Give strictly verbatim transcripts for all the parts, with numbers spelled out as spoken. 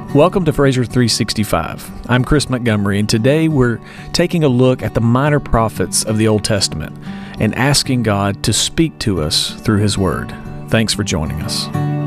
Welcome to Fraser three sixty-five. I'm Chris Montgomery, and today we're taking a look at the minor prophets of the Old Testament and asking God to speak to us through His Word. Thanks for joining us.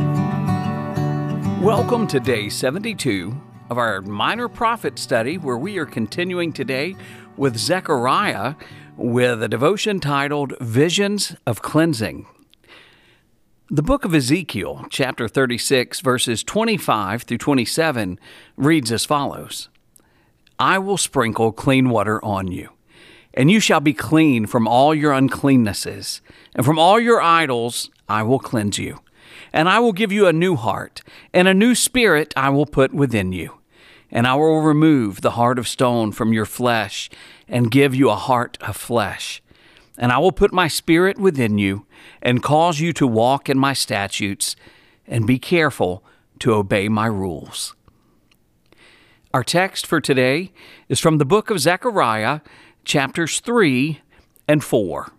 Welcome to day seventy-two of our minor prophet study, where we are continuing today with Zechariah with a devotion titled Visions of Cleansing. The book of Ezekiel, chapter thirty-six, verses twenty-five through twenty-seven, reads as follows: I will sprinkle clean water on you, and you shall be clean from all your uncleannesses, and from all your idols I will cleanse you. And I will give you a new heart, and a new spirit I will put within you. And I will remove the heart of stone from your flesh, and give you a heart of flesh. And I will put my spirit within you, and cause you to walk in my statutes, and be careful to obey my rules. Our text for today is from the book of Zechariah, chapters three and four.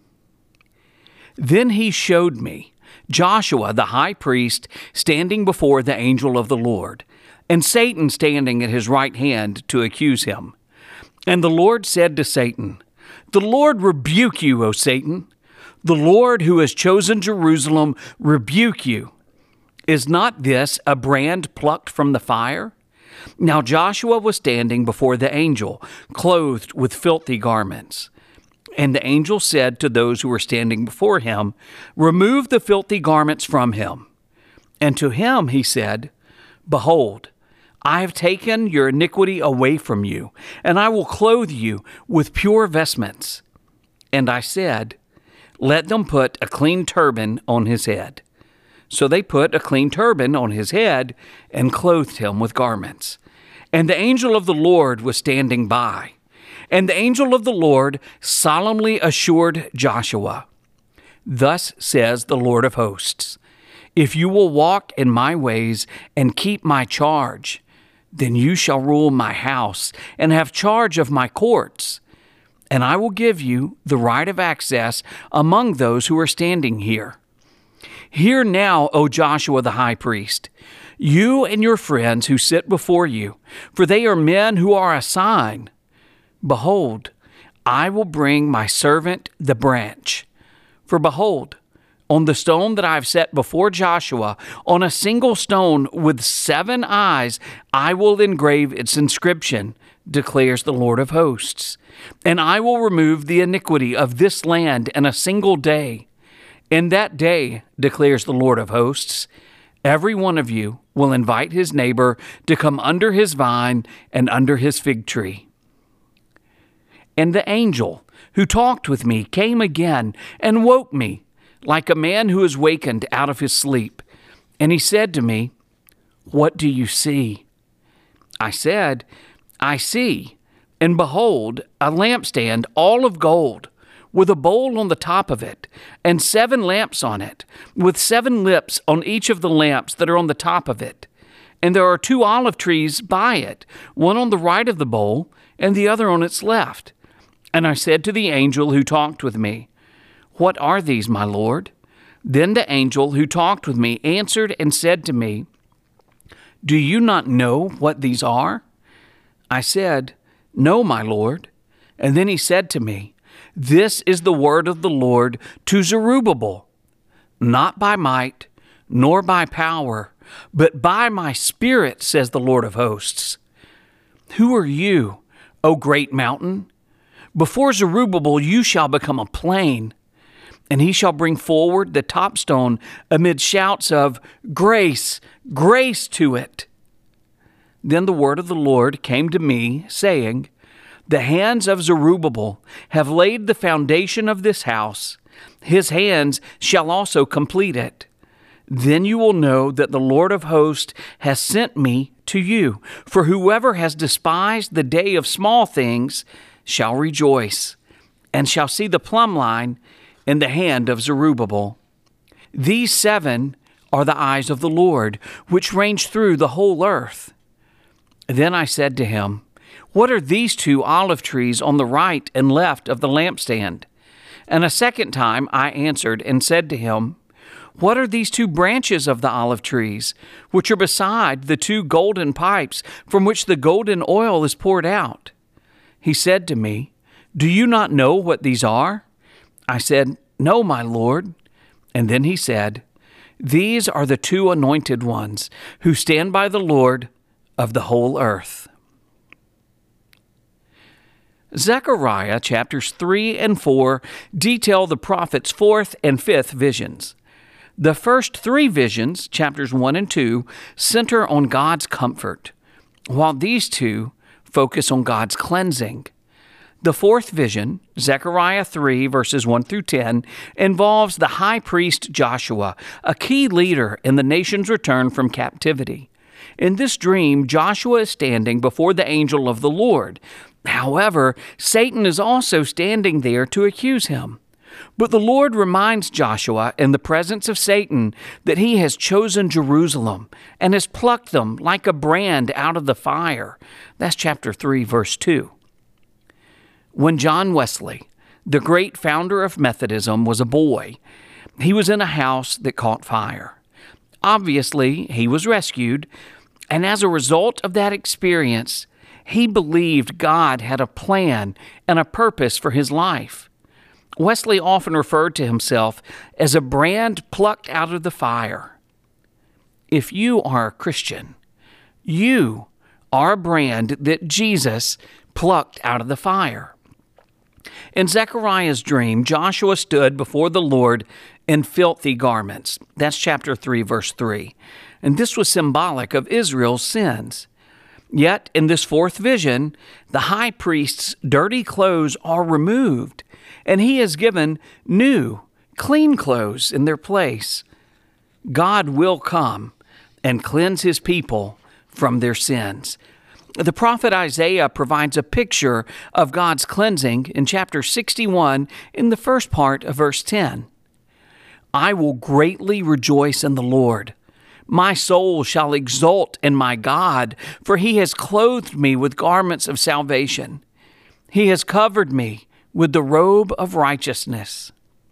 Then he showed me Joshua the high priest standing before the angel of the Lord, and Satan standing at his right hand to accuse him. And the Lord said to Satan, The Lord rebuke you, O Satan. The Lord who has chosen Jerusalem rebuke you. Is not this a brand plucked from the fire? Now Joshua was standing before the angel, clothed with filthy garments. And the angel said to those who were standing before him, Remove the filthy garments from him. And to him he said, Behold, I have taken your iniquity away from you, and I will clothe you with pure vestments. And I said, Let them put a clean turban on his head. So they put a clean turban on his head and clothed him with garments. And the angel of the Lord was standing by. And the angel of the Lord solemnly assured Joshua, Thus says the Lord of hosts, If you will walk in my ways and keep my charge, then you shall rule my house and have charge of my courts. And I will give you the right of access among those who are standing here. Hear now, O Joshua the high priest, you and your friends who sit before you, for they are men who are a sign. Behold, I will bring my servant the branch. For behold, on the stone that I have set before Joshua, on a single stone with seven eyes, I will engrave its inscription, declares the Lord of hosts. And I will remove the iniquity of this land in a single day. In that day, declares the Lord of hosts, every one of you will invite his neighbor to come under his vine and under his fig tree. And the angel who talked with me came again and woke me, like a man who is wakened out of his sleep. And he said to me, What do you see? I said, I see, and behold, a lampstand all of gold, with a bowl on the top of it, and seven lamps on it, with seven lips on each of the lamps that are on the top of it. And there are two olive trees by it, one on the right of the bowl, and the other on its left. And I said to the angel who talked with me, What are these, my Lord? Then the angel who talked with me answered and said to me, Do you not know what these are? I said, No, my Lord. And then he said to me, This is the word of the Lord to Zerubbabel, not by might, nor by power, but by my spirit, says the Lord of hosts. Who are you, O great mountain? Before Zerubbabel you shall become a plain, and he shall bring forward the top stone amid shouts of, Grace, grace to it. Then the word of the Lord came to me, saying, The hands of Zerubbabel have laid the foundation of this house. His hands shall also complete it. Then you will know that the Lord of hosts has sent me to you. For whoever has despised the day of small things shall rejoice, and shall see the plumb line in the hand of Zerubbabel. These seven are the eyes of the Lord, which range through the whole earth. Then I said to him, What are these two olive trees on the right and left of the lampstand? And a second time I answered and said to him, What are these two branches of the olive trees, which are beside the two golden pipes from which the golden oil is poured out?" He said to me, "Do you not know what these are?" I said, "No, my Lord." And then he said, "These are the two anointed ones who stand by the Lord of the whole earth." Zechariah chapters three and four detail the prophet's fourth and fifth visions. The first three visions, chapters one and two, center on God's comfort, while these two focus on God's cleansing. The fourth vision, Zechariah three, verses one through ten, involves the high priest Joshua, a key leader in the nation's return from captivity. In this dream, Joshua is standing before the angel of the Lord. However, Satan is also standing there to accuse him. But the Lord reminds Joshua in the presence of Satan that he has chosen Jerusalem and has plucked them like a brand out of the fire. That's chapter three, verse two. When John Wesley, the great founder of Methodism, was a boy, he was in a house that caught fire. Obviously, he was rescued, and as a result of that experience, he believed God had a plan and a purpose for his life. Wesley often referred to himself as a brand plucked out of the fire. If you are a Christian, you are a brand that Jesus plucked out of the fire. In Zechariah's dream, Joshua stood before the Lord in filthy garments. That's chapter three, verse three. And this was symbolic of Israel's sins. Yet, in this fourth vision, the high priest's dirty clothes are removed, and he is given new, clean clothes in their place. God will come and cleanse his people from their sins. The prophet Isaiah provides a picture of God's cleansing in chapter sixty-one in the first part of verse ten. "I will greatly rejoice in the Lord. My soul shall exult in my God, for he has clothed me with garments of salvation. He has covered me with the robe of righteousness."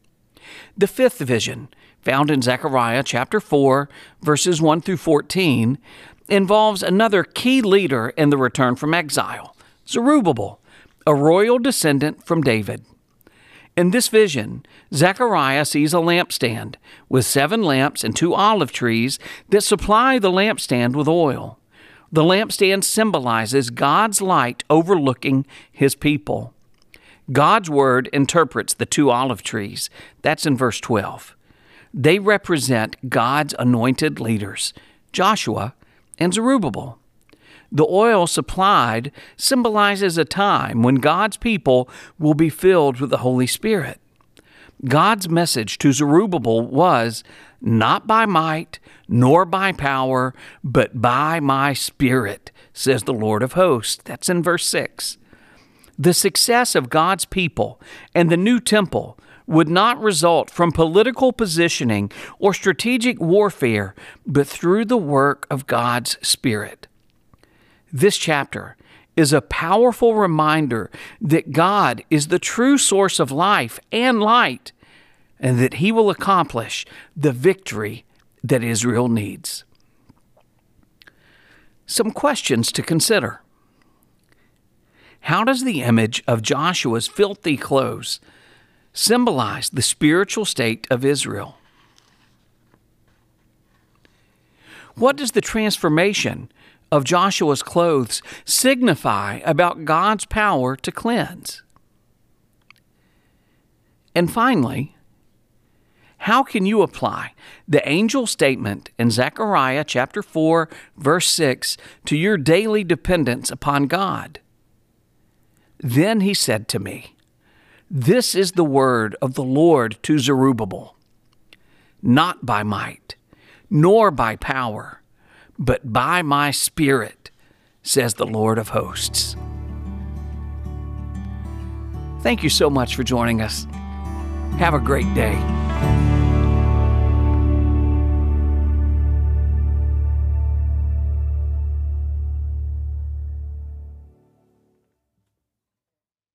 The fifth vision, found in Zechariah chapter four, verses one through fourteen, involves another key leader in the return from exile, Zerubbabel, a royal descendant from David. In this vision, Zechariah sees a lampstand with seven lamps and two olive trees that supply the lampstand with oil. The lampstand symbolizes God's light overlooking his people. God's word interprets the two olive trees. That's in verse twelve. They represent God's anointed leaders, Joshua and Zerubbabel. The oil supplied symbolizes a time when God's people will be filled with the Holy Spirit. God's message to Zerubbabel was, "Not by might, nor by power, but by my Spirit, says the Lord of hosts." That's in verse six. The success of God's people and the new temple would not result from political positioning or strategic warfare, but through the work of God's Spirit. This chapter is a powerful reminder that God is the true source of life and light, and that he will accomplish the victory that Israel needs. Some questions to consider. How does the image of Joshua's filthy clothes symbolize the spiritual state of Israel? What does the transformation of Joshua's clothes signify about God's power to cleanse? And finally, how can you apply the angel statement in Zechariah chapter four, verse six, to your daily dependence upon God? Then he said to me, "This is the word of the Lord to Zerubbabel. Not by might, nor by power, but by my Spirit, says the Lord of hosts." Thank you so much for joining us. Have a great day.